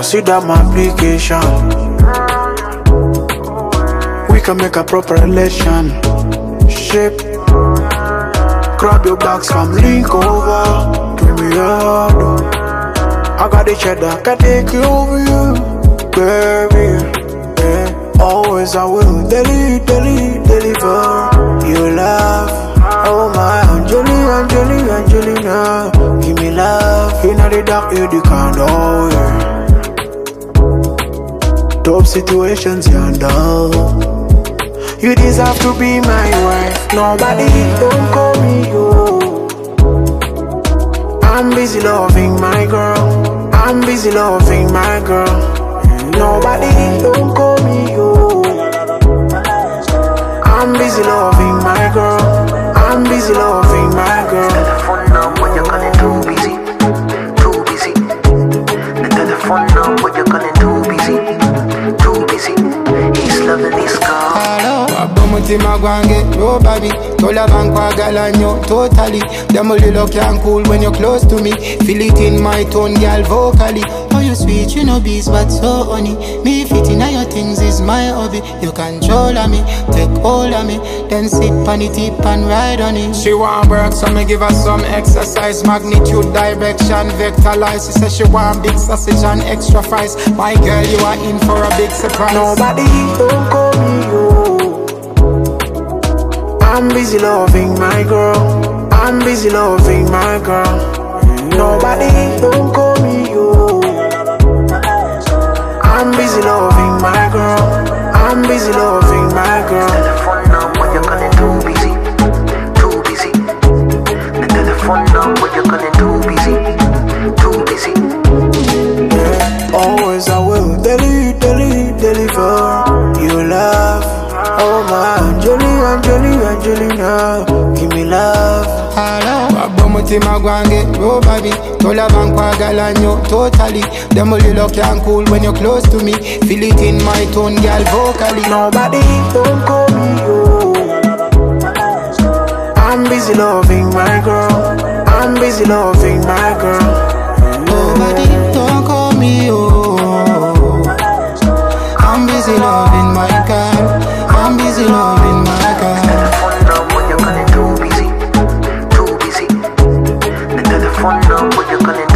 see that my application. We can make a proper relation. Shape. Grab your bags from link over. Give me your I got the cheddar, can take you over you, baby. Yeah. Always I will deliver your love. Oh my Angelina, give me love. In the dark, you the can't yeah. Top situations, you know. You deserve to be my wife. Nobody don't call me you. I'm busy loving my girl. I'm busy loving my girl. Nobody don't call me you. I'm busy loving my girl. I'm busy loving my girl. The telephone now, what you calling too busy? Too busy. The telephone now, what you calling too busy? Too busy. He's loving his car. Hello. Mutima gwange, oh baby. Tola bankwa galanyo, totally. Them only look and cool when you're close to me. Feel it in my tone, girl, vocally. Oh, you sweet, you know bees, but so honey. Me fitting on your things is my hobby. You control of me, take hold of me, then sit on the tip and ride on it. She want work, so me give her some exercise. Magnitude, direction, vectorize. She says she want big sausage and extra fries. My girl, you are in for a big surprise. Nobody don't call me you. I'm busy loving my girl. I'm busy loving my girl. Nobody don't call me you. I'm busy loving my girl. I'm busy loving my girl. The telephone now, what you calling too busy? Too busy. The telephone now, what you calling too busy? Too busy. Yeah. Always I will deliver your love. Oh my Angelina, give me love. Hello. Mutima gwange, oh baby. Tola bankwa galanyo, totally. Them only look and cool when you're close to me. Feel it in my tone, girl, vocally. Nobody don't call me you. I'm busy loving my girl. I'm busy loving my girl. Nobody don't call me you. I'm busy loving my girl. I'm busy loving my girl. The telephone now, what you calling too busy? Too busy. The telephone now, what you calling